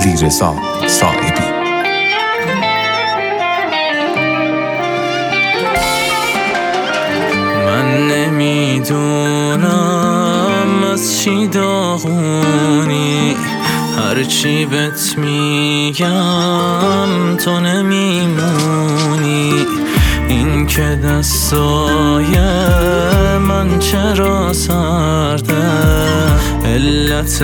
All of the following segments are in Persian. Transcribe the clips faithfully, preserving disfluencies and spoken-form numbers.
علیرضا صائبی. من نمیدونم از چی داغونی، هرچی بهت میگم تو نمیمونی. این که دستای من چرا سرده، علت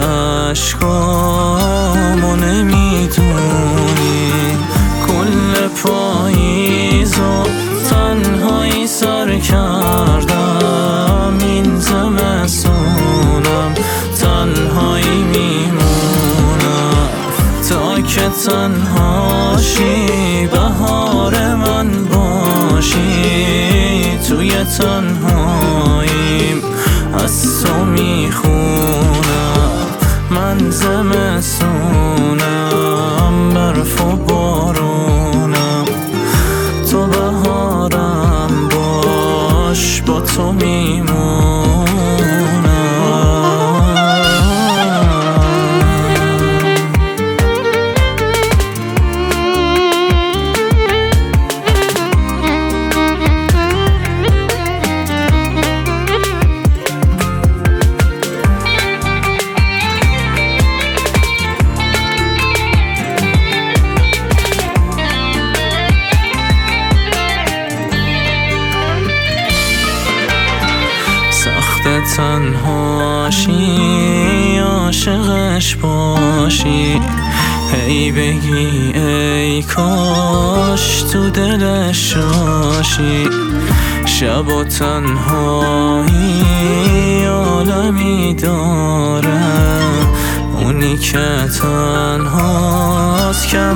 عشقامو نمیدونی. کل پاییزو تنهایی سر کردم، این زمستونم تنهایی میمونم. تا که تنهاشی بهار من باشی، توی تنهاییم از تو میخونم. من زمستونم برف و بارونم، تو بهارم باش با تو میمونم. تنهاشی عاشقش باشی، هی بگی ای کاش تو دلش شاشی. شب و تنهایی عالمی داره، اونی که تنهاست کم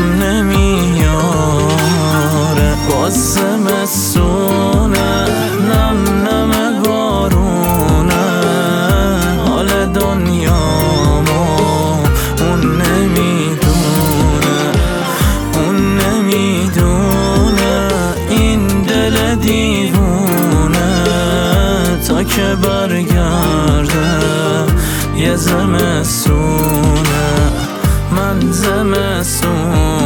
نمیاره. باز زمستونه نم نم بارونه، حال دنیامو اون نمیدونه. اون نمیدونه این دل دیوونه، تا که برگرده یه زمستونه. من زمستونه